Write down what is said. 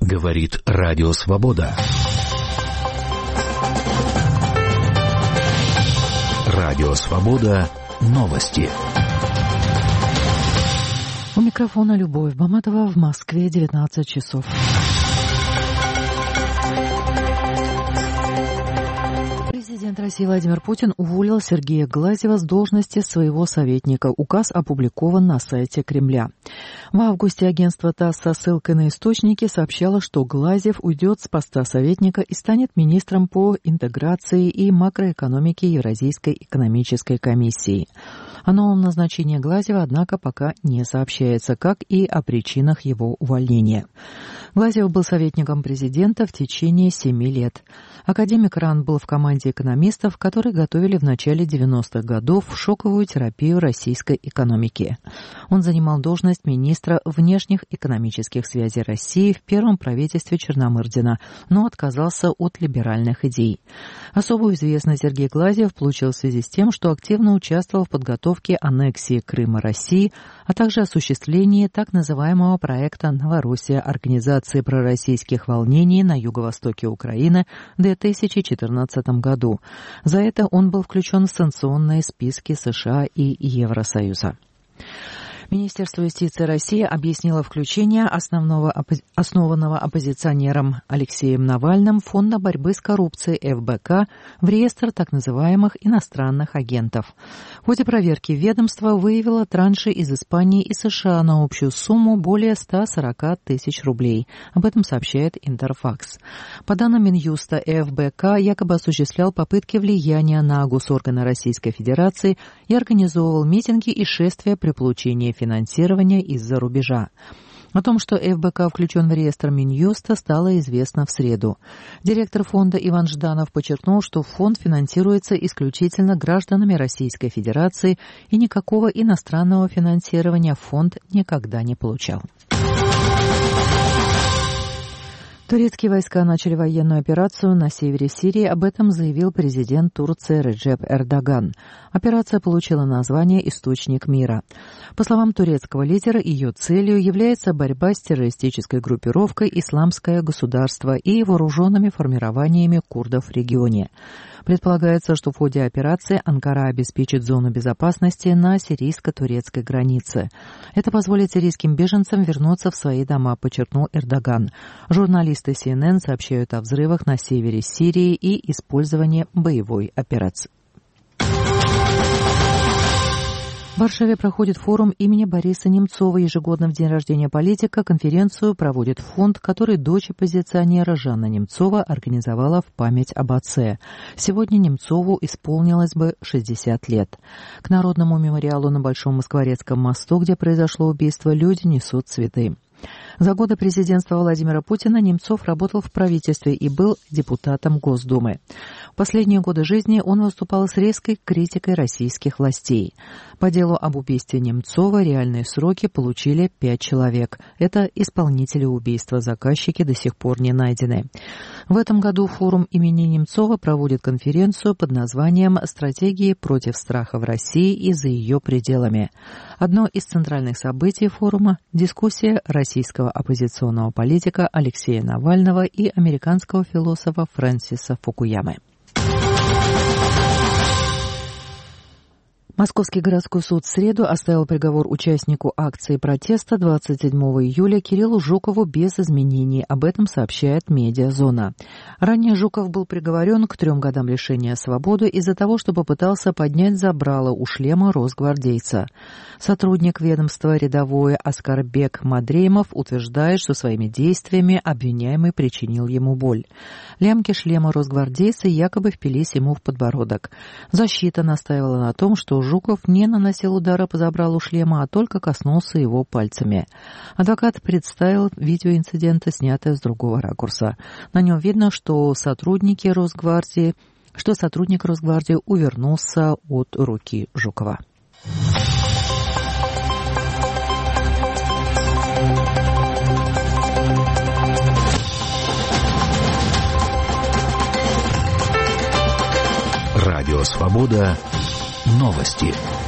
Говорит Радио Свобода. Радио Свобода. Новости. У микрофона Любовь Баматова, в Москве 19 часов. Президент России Владимир Путин уволил Сергея Глазьева с должности своего советника. Указ опубликован на сайте Кремля. В августе агентство ТАСС со ссылкой на источники сообщало, что Глазьев уйдет с поста советника и станет министром по интеграции и макроэкономике Евразийской экономической комиссии. О новом назначении Глазьева, однако, пока не сообщается, как и о причинах его увольнения. Глазьев был советником президента в течение 7 лет. Академик РАН был в команде экономистов, которые готовили в начале 90-х годов шоковую терапию российской экономики. Он занимал должность министра внешних экономических связей России в первом правительстве Черномырдина, но отказался от либеральных идей. Особую известность Сергей Глазьев получил в связи с тем, что активно участвовал в подготовке аннексии Крыма России, а также осуществлении так называемого проекта «Новороссия» организации пророссийских волнений на юго-востоке Украины в 2014 году. За это он был включен в санкционные списки США и Евросоюза. Министерство юстиции России объяснило включение основанного оппозиционером Алексеем Навальным Фонда борьбы с коррупцией ФБК в реестр так называемых иностранных агентов. В ходе проверки ведомство выявило транши из Испании и США на общую сумму более 140 тысяч рублей. Об этом сообщает Интерфакс. По данным Минюста, ФБК якобы осуществлял попытки влияния на госорганы Российской Федерации и организовывал митинги и шествия при получении финансирования из-за рубежа. О том, что ФБК включен в реестр Минюста, стало известно в среду. Директор фонда Иван Жданов подчеркнул, что фонд финансируется исключительно гражданами Российской Федерации и никакого иностранного финансирования фонд никогда не получал. Турецкие войска начали военную операцию на севере Сирии. Об этом заявил президент Турции Реджеп Эрдоган. Операция получила название «Источник мира». По словам турецкого лидера, ее целью является борьба с террористической группировкой «Исламское государство» и вооруженными формированиями курдов в регионе. Предполагается, что в ходе операции Анкара обеспечит зону безопасности на сирийско-турецкой границе. Это позволит сирийским беженцам вернуться в свои дома, подчеркнул Эрдоган. Журналисты CNN сообщают о взрывах на севере Сирии и использовании боевой операции. В Варшаве проходит форум имени Бориса Немцова. Ежегодно в день рождения политика конференцию проводит фонд, который дочь оппозиционера Жанна Немцова организовала в память об отце. Сегодня Немцову исполнилось бы 60 лет. К Народному мемориалу на Большом Москворецком мосту, где произошло убийство, люди несут цветы. За годы президентства Владимира Путина Немцов работал в правительстве и был депутатом Госдумы. В последние годы жизни он выступал с резкой критикой российских властей. По делу об убийстве Немцова реальные сроки получили 5 человек. Это исполнители убийства, заказчики до сих пор не найдены. В этом году форум имени Немцова проводит конференцию под названием «Стратегии против страха в России и за ее пределами». Одно из центральных событий форума – дискуссия российского оппозиционного политика Алексея Навального и американского философа Фрэнсиса Фукуямы. Московский городской суд в среду оставил приговор участнику акции протеста 27 июля Кириллу Жукову без изменений. Об этом сообщает «Медиазона». Ранее Жуков был приговорен к 3 годам лишения свободы из-за того, что попытался поднять забрало у шлема росгвардейца. Сотрудник ведомства рядовой Аскарбек Мадреимов утверждает, что своими действиями обвиняемый причинил ему боль. Лямки шлема росгвардейца якобы впились ему в подбородок. Защита настаивала на том, что Жуков не наносил удара по забралу шлема, а только коснулся его пальцами. Адвокат представил видео инцидента, снятое с другого ракурса. На нем видно, что сотрудник Росгвардии увернулся от руки Жукова. Радио Свобода. Новости.